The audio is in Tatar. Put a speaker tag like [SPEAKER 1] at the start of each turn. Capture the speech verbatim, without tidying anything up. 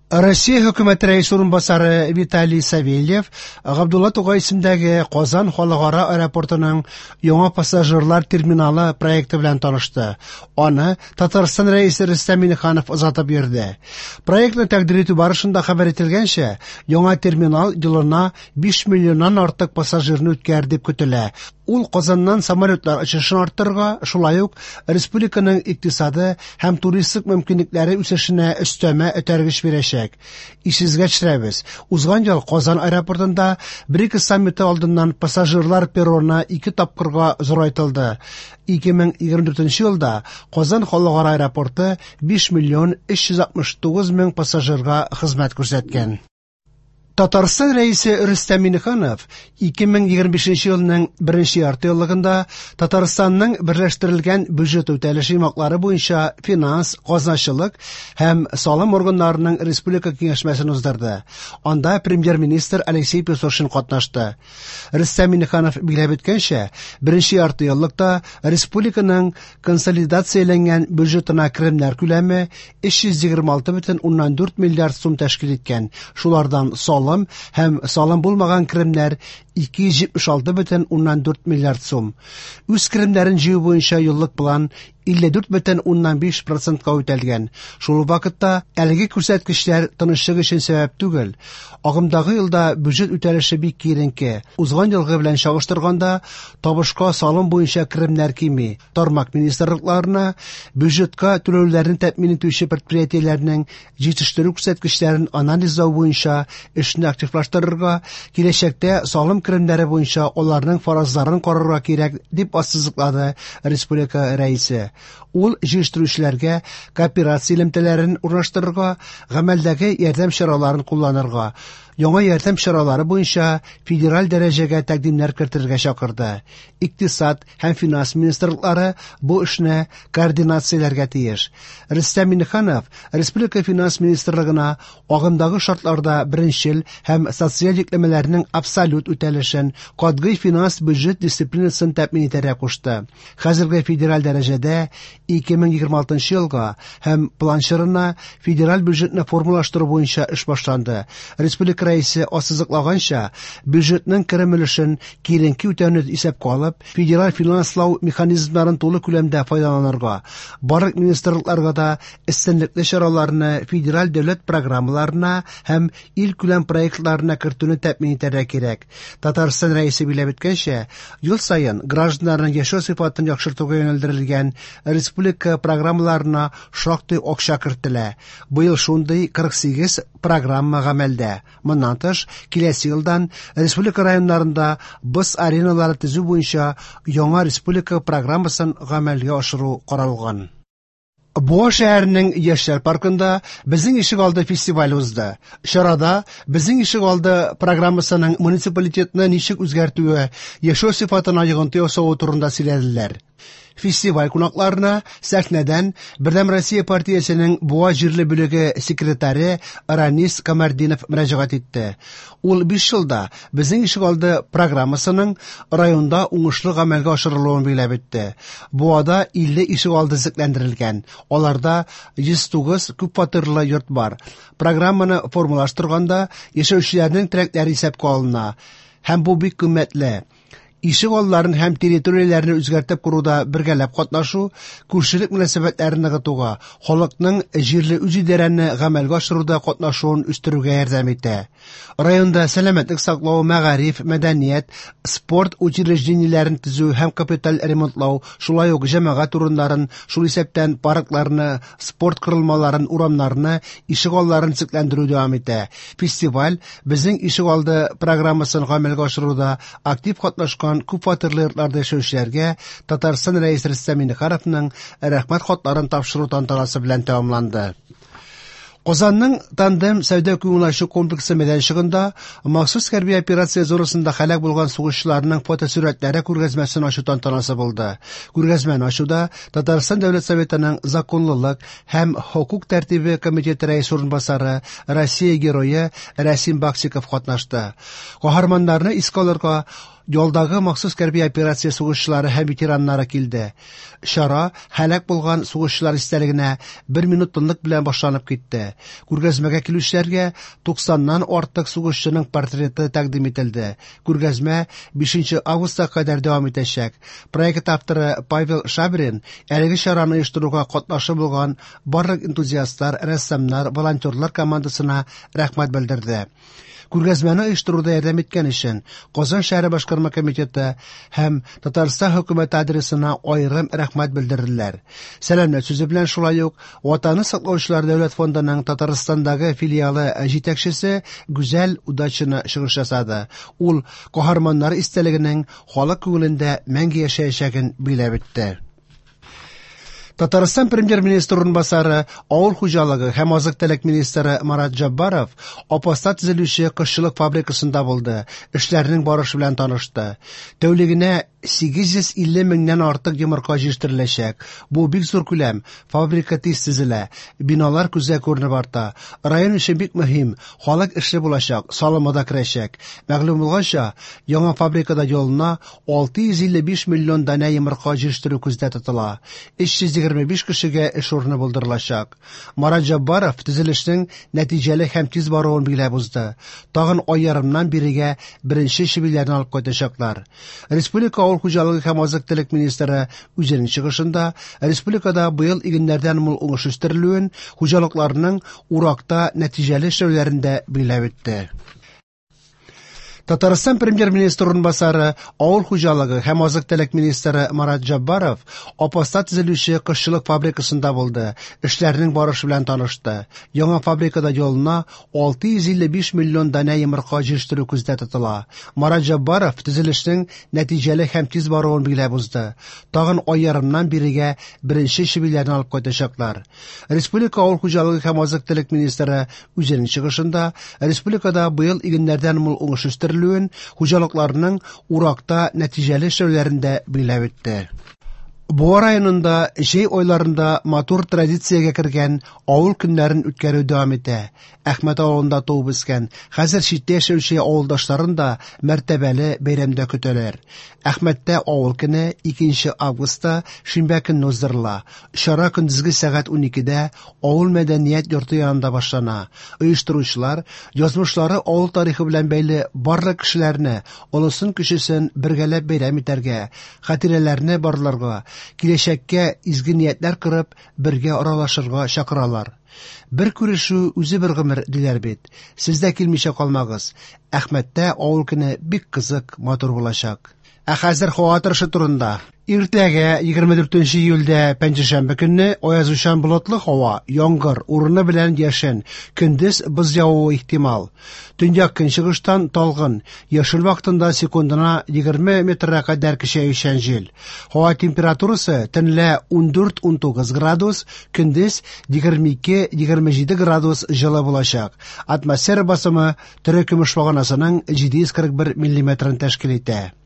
[SPEAKER 1] Россия хөкүмәте рәисе урынбасары Виталий Савельев Габдулла Тугай исемендәге Казан халыкара аэропортының яңа пассажирлар терминалы проекты белән танышты. Аны Татарстан рәисе Рөстәм Миңнеханов озатып бирде. Проектны тәкъдим итү барышында хәбәр ителгәнчә, яңа терминал елына биш миллионнан артык пассажирны үткәр дип көтелә. Ул Казаннан самолетлар очышын арттырырга, шулай ук республиканың икътисады һәм туристик мөмкинлекләре үсешенә өстәмә этәргеч бирәчәк. Исезгә төшерәбез. Узган ел Казан аэропортында БРИКС саммиты алдыннан пассажирлар перроны ике тапкырга зурайтылды. ике мең егерме дүртенче елда Казан халыкара аэропорты биш миллион өч йөз алтмыш тугыз мең пассажирга хезмәт күрсәткән. Татарстан рәисе Рөстәм Миңнеханов ике мең егерме бишенче елның беренче яртыеллыгында Татарстанның берләштерелгән бюджет үтәлеше йомаклары буенча финанс, казначылык һәм салым органнарының республика киңәшмәсен уздырды. Анда премьер-министр Алексей Песошин катнашты. Рөстәм Миңнеханов билгеләп үткәнчә, беренче яртыеллыкта республиканың консолидацияләнгән бюджетына керемнәр күләме өч йөз егерме алты бөтен уннан дүрт миллиард сум тәшкил иткән. Шулардан салым һәм салым булмаган керемнәр ике йөз җитмеш алты бөтен уннан дүрт миллиард сум. Үз керемнәрен җыю буенча еллык план илле дүрт бөтен уннан биш процентка үтәлгән. Шул вакытта әлеге күрсәткечләр тынычлык өчен сәбәп түгел. Агымдагы елда бюджет үтәлеше бик киеренке. Узган елгы белән чагыштырганда табышка салым буенча керемнәр кими. Тармак министрлыкларына бюджетка түләүләрне тәэмин итүче предприятиеләрнең җитештерү күрсәткечләрен анализлау буенча эшне активлаштырырга, киләчәктә салым керемнәре буенча аларның фаразларын карарга кирәк дип ассызыклады республика рәисе. Ул җитештерүчеләргә кооперация элемтәләрен урнаштырырга, гамәлдәге ярдәм чараларын кулланырга, яңа ярдәм чаралары буенча федераль дәрәҗәгә тәкъдимнәр кертергә чакырды. Икътисад һәм финанс министрлыклары бу эшне координацияләргә тиеш. Рөстәм Миңнеханов республика финанс министрлыгына агымдагы шартларда беренчел һәм социаль йөкләмәләрнең абсолют үтәлешен, катгый финанс бюджет дисциплинасын тәэмин итәргә кушты. Хәзерге федераль дәрәҗәдә ике мең егерме алтынчы елга һәм план чорына федераль бюджетны формалаштыру буенча эш башланды. Республика рәисе ассызыклаганча, бюджетның керем өлешен киеренке үтәүне исәпкә алып, федераль финанслау механизмнарын тулы күләмдә файдаланырга, барлык министрлыкларга да өстенлекле чараларны федераль дәүләт программаларына һәм ил күләм проектларына кертүне тәэмин итәргә кирәк. Татарстан рәисе билгеләп үткәнчә, ел саен гражданнарның яшәү сыйфатын яхшыртуга юнәлдерелгән республика программаларына шактый акча кертелә. Быел шундый кырык сигез программа гамәлдә. Моннан тыш, киләсе елдан республика районнарында бус ареналары төзү буенча яңа республика программасын гамәлгә ашыру каралган. Буа шәһәренең Яшьләр паркында безнең ишек алды фестиваль узды. Чарада безнең ишек алды программасының муниципалитетны ничек үзгәртүе, яшәү сыйфатына йогынты ясау турында сөйләделәр. Фестиваль кунакларына сәхнәдән Бердәм Россия партиясенең Буа җирле бүлеге секретаре Ранис Камардинов мөрәҗәгать итте. Ул биш елда безнең ишек алды программасының районда уңышлы гамәлгә ашырылуын билгеләп итте. Буада илле ишек алды зикләндерелгән. Аларда йөз тугыз күп фатирлы йорт бар. Программаны формалаштырганда яшәүчеләрнең теләкләре исәпкә алына. Һәм бу бик кыйммәтле. Ишек алларын һәм территорияләрне үзгәртеп коруда бергәләп катнашу, күршелек мөнәсәбәтләрен ныгытуга, халыкның җирле үзидарәне гамәлгә ашыруда катнашуын үстерүгә ярдәм итә. Районда сәламәтлек саклау, мәгариф, мәдәният, спорт учреждениеләрен төзү һәм капиталь ремонтлау, шулай ук җәмәгать урыннарын, шул исәптән паркларны, спорт корылмаларын, урамнарны, ишек алларын зикләндерү дәвам итә. Фестиваль безнең ишек алды программасын гамәлгә ашыруда актив катнашкан күп фатирлы йортларда яшәүчеләргә Татарстан рәисе Рөстәм Миңнехановның рәхмәт хатларын тапшыру тантанасы белән тәмамланды. Казанның Тандем сәүдә күңелачу комплексы мәйданчыгында махсус хәрби операция зонасында һәлак булган сугышчыларның фотосурәтләре күргәзмәсен ачу тантанасы булды. Күргәзмәне ачуда Татарстан Дәүләт Советының законлылык һәм хокук тәртибе комитеты рәисе урынбасары, Россия герое Рәсим Баксиков катнашты. Каһарманнарны искә алырга Ялдагы махсус хәрби операция сугышчылары һәм ветераннары килде. Шара һәлак булган сугышчылар истәлегенә бер минут тынлык белән башланып китте. Күргәзмәгә килүчеләргә туксаннан артык сугышчының портреты тәкъдим ителде. Күргәзмә бишенче августка кадәр дәвам итәчәк. Проект авторы Павел Шабрин әлеге чараны оештыруга катнашы булган барлык энтузиастлар, рәссамнар, волонтерлар командасына рәхмәт белдерде. Күргәзмәне оештыруда ярдәм иткән өчен Казан шәһәре башкарма комитеты һәм Татарстан хөкүмәте адресына аерым рәхмәт белдерделәр. Сәламләт сүзе белән шулай ук Ватанны саклаучылар дәүләт фондының Татарстандагы филиалы җитәкчесе Гүзәл Удачина чыгыш ясады. Ул каһарманнар истәлегенең халык күңелендә мәңге яшәячәген биләп үтте. Татарстан премьер-министры урынбасары, авыл хуҗалыгы һәм азык-төлек министры Марат Җаббаров Апаста төзелүче кошчылык фабрикасында булды, эшләрнең барышы белән танышты. Тәүлегенә сигез йөз илле меңнән артык йомырка җитештереләчәк. Бу бик зур күләм. Фабрика тиз төзелә. Биналар күзгә күренеп арта. Район өчен бик мөһим. Халык эшле булачак, салымы да керәчәк. Мәгълүм булганча, яңа фабрикада елына алты йөз илле биш миллион дана йомырка җитештерү күздә тотыла. өч йөз егерме биш кешегә эш урыны булдырылачак. Марат Җаббаров төзелешнең нәтиҗәле һәм тиз баруын биләп узды. Тагын ай ярымнан бирегә беренче шибиләрне алып кайтачаклар. Республика авыл хуҗалыгы һәм азык-төлек министры үзенең чыгышында республикада быел игеннәрдән мул уңыш үстерелүен, хуҗалыкларның уракта нәтиҗәле эшләүләрендә биләп үтте. Татарстан премьер-министры урынбасары, авыл хуҗалыгы һәм азык-төлек министры Марат Җаббаров Апаста төзелүче кошчылык фабрикасында булды, эшләрнең барышы белән танышты. Яңа фабрикада елына алты йөз илле биш миллион дана йомырка җитештерү күздә тотыла. Марат Җаббаров төзелешнең нәтиҗәле һәм тиз баруын биләп узды. Тагын ай ярымнан бирегә беренче шибиләрне алып кайтачаклар. Республика авыл хуҗалыгы һәм азык-төлек министры үзенең чыгышында республикада быел игеннәрдән мул уңыш үстерелүен, хуҗалыкларның уракта нәтиҗәле эшләүләрендә биләп үтте. Буа районында җәй айларында матур традициягә кергән авыл көннәрен үткәрү дәвам итә. Әхмәт авылында туып үскән, хәзер читтә яшәүче авылдашларын да мәртәбәле бәйрәмдә көтәләр. Әхмәттә авыл көне икенче августта шимбә көнне уздырыла. Чара көндезге сәгать уникедә авыл мәдәният йорты янында башлана. Оештыручылар язмышлары авыл тарихы белән бәйле барлык кешеләрне, олысын кечесен бергәләп бәйрәм итәргә, хатирәләрне барларга, киләчәккә изге ниятләр кырып, бергә аралашырга чакыралар. Бер күрешү үзе бер гомер диләр бит. Сез дә килмичә калмагыз. Әхмәттә авыл көне бик кызык, матур булачак. Ә хәзер һава торышы турында. Иртәгә егерме дүртенче июльдә пәнҗешәмбе көнне аязучан болытлы һава, яңгыр, урыны белән яшен, көндез боз явуы ихтимал. Төньяк көнчыгыштан талгын, яшел вакытында секундына егерме метрга кадәр көчәючән җил. Һава температурасы төнлә ундүрт унтугыз градус, көндез егерме ике егерме җиде градус җылы булачак. Атмосфера басымы тере көмеш баганасының җиде йөз кырык бер миллиметрын тәшкил итә.